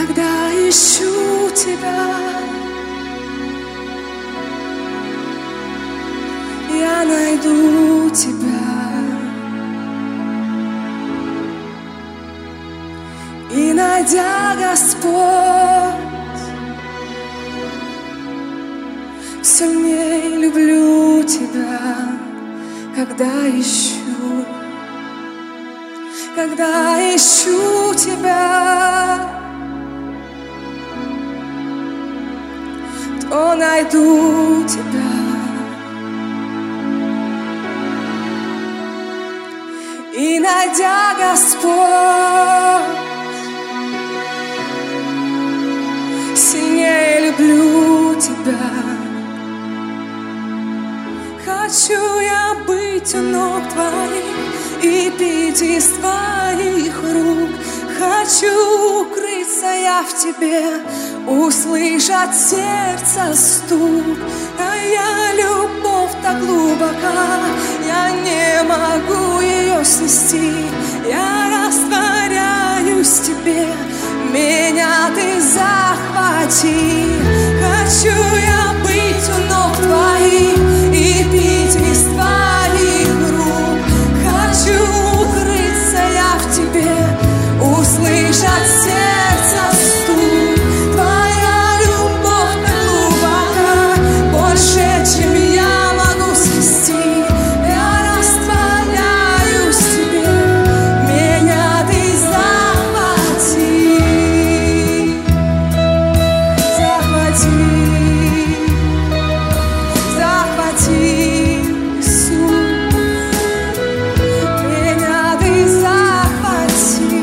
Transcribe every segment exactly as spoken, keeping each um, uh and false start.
Когда ищу тебя, я найду тебя. И найдя, Господь, сильнее люблю тебя, когда ищу, когда ищу тебя, то найду тебя. И найдя, Господь, сильнее люблю тебя. Хочу я быть у ног твоих и пить из твоих рук. Хочу укрыться я в тебе, услышать сердца стук. Твоя любовь так глубока, я не могу ее снести. Я растворяюсь в тебе, меня ты захвати. Хочу я быть у ног твоих и пить из твоих рук. Хочу укрыться я в тебе, услышать сердца стук. Твоя любовь так глубока, больше, чем я могу снести. Я растворяюсь в тебе, меня ты захвати. Захвати, захвати, Иисус, меня ты захвати.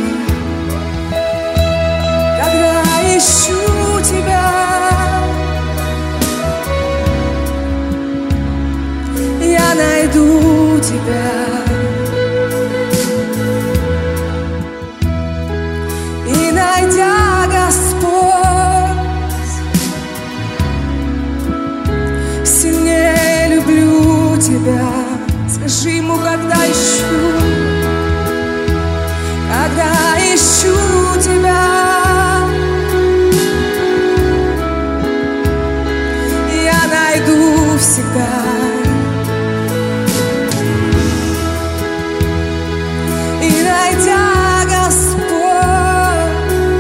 Когда ищу тебя, я найду тебя. И найдя, Господь, сильнее люблю тебя. Скажи ему, когда ищу, когда ищу тебя, я найду всегда. И найдя, Господь,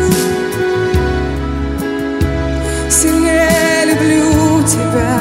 сильнее люблю тебя.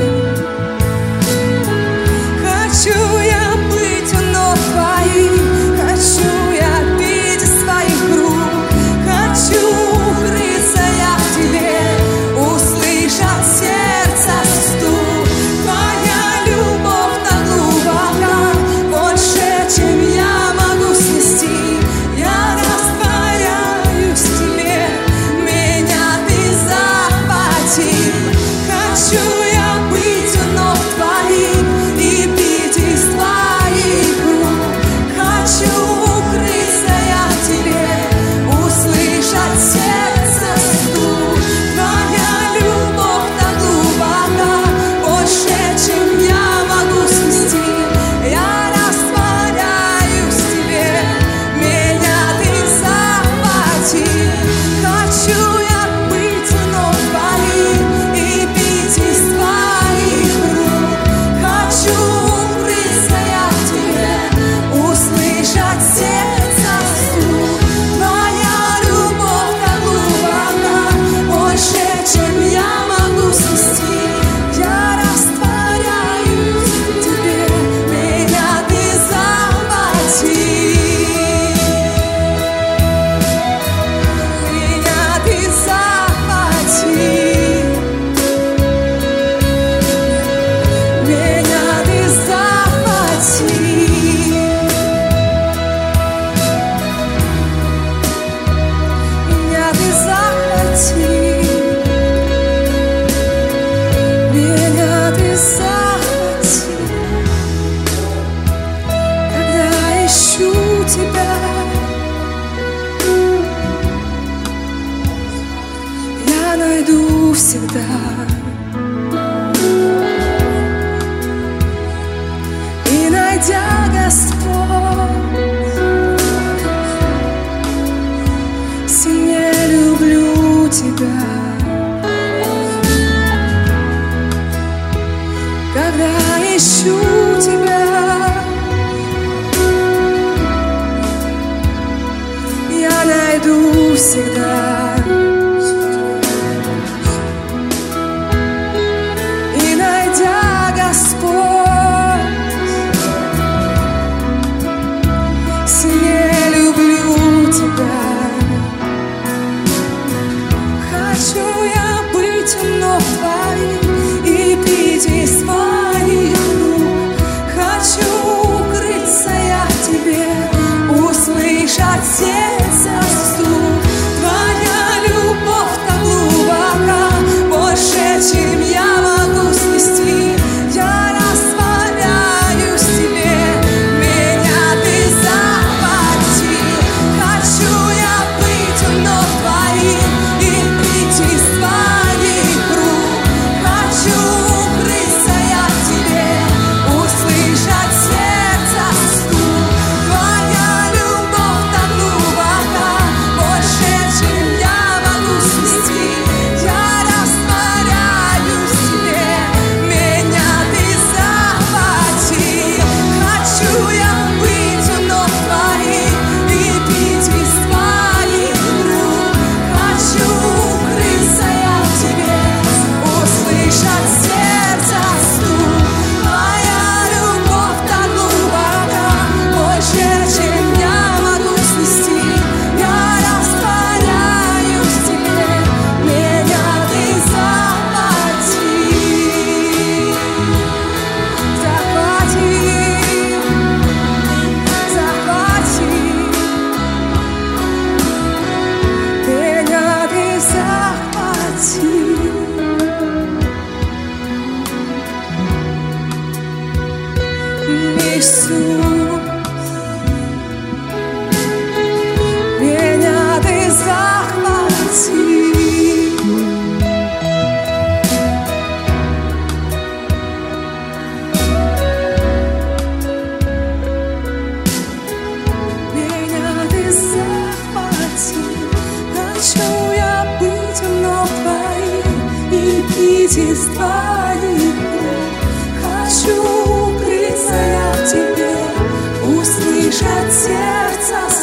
Хочу я быть у ног твоих, хочу я пить из твоих рук. Хочу укрыться я в тебе, услышать сердца стук. Твоя любовь так глубока, больше, чем я могу снести. Я растворяюсь в тебе, меня ты захвати. Хочу я быть у ног твоих и пить из твоих рук. Хочу укрыться я в тебе, услышать сердца стук. Твоя любовь так глубока, больше, чем я могу снести. Я растворяюсь в тебе, меня ты захвати. Хочу я быть у ног твоих и пить из твоих рук. Хочу укрыться я в тебе, услышать сердца стук. Твоя любовь так глубока, больше, чем я могу снести. Я растворяюсь в тебе, меня ты захвати. Меня ты захвати. Меня ты захвати. Меня ты захвати. Меня ты захвати. Когда ищу тебя, я найду всегда. И найдя, Господь, сильнее люблю всегда. И найдя Господь сильнее люблю тебя, хочу я быть вновь твоим и пить из твоих рук. Хочу укрыться я в тебе, услышать сердце стук. Твоя любовь так глубока, больше, чем я могу снести. Я растворяюсь в тебе, меня ты захвати. Хочу я быть вновь твоим и пить из твоих рук. Хочу укрыться я в тебе, услышать сердце стук. Твоя любовь так глубока, больше, чем я могу снести. Я растворяюсь в тебе, меня ты захвати. Хочу я быть вновь твоим и пить из твоих рук. Хочу укрыться я в тебе, услышать сердце стук. Твоя любовь так глубока, больше, чем я могу снести. Я растворяюсь в тебе, меня ты захвати. Захвати, захвати, меня ты захвати. Иисус, меня ты захвати. Меня ты захвати. Хочу я быть вновь твоим и пить из твоих рук. Хочу укрыться я в тебе, услышать сердце